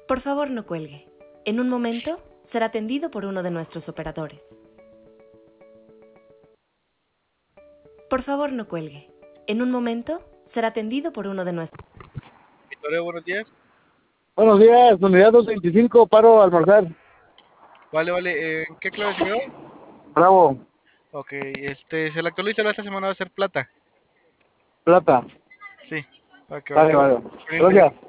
Por favor, no cuelgue. En un momento será atendido por uno de nuestros operadores. Por favor, no cuelgue. En un momento será atendido por uno de nuestros... Victoria, buenos días. Buenos días, unidad 225, paro a almorzar. Vale, ¿en qué clave se quedó? Bravo, Ok, se le actualiza esta semana va a ser plata. plata. Sí, para que vaya Vale, vale. poniendo ahí. Gracias.